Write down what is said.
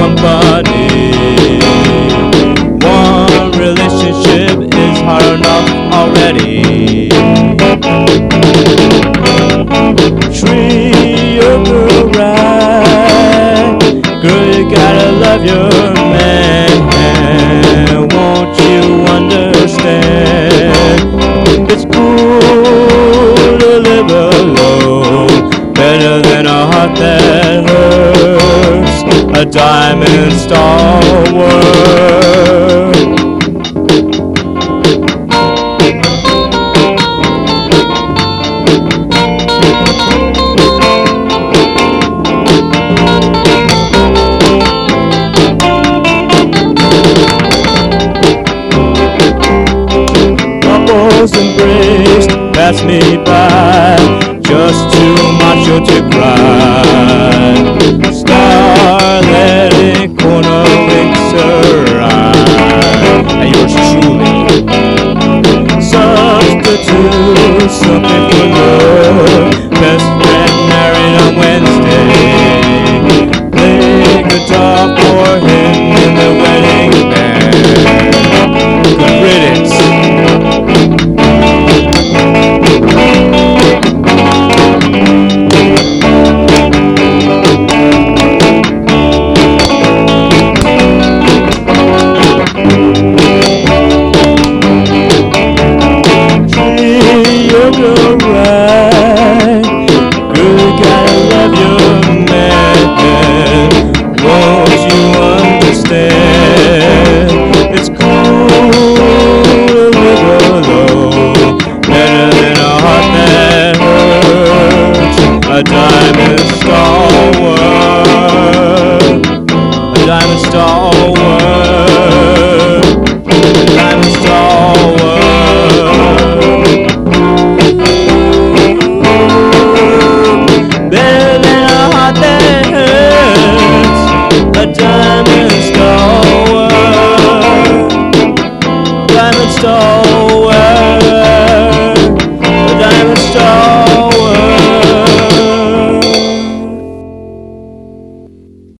company. One relationship is hard enough already. Treat your girl right. Girl, you gotta love your man. Won't you understand? It's cool to live alone, better than a heart that hurts. A diamond stalwart. Couples embraced, passed me by, just too macho to cry. Scarlet corner winks her eye at yours truly. Substitute something for love. Best friend married on Wednesday. Play guitar for him in the wedding band. Good riddance. It's cool to live alone, better than a heart that hurts. A diamond stalwart, a diamond stalwart, a diamond stalwart. Better than a heart that hurts. A diamond stalwart, diamond stalwart.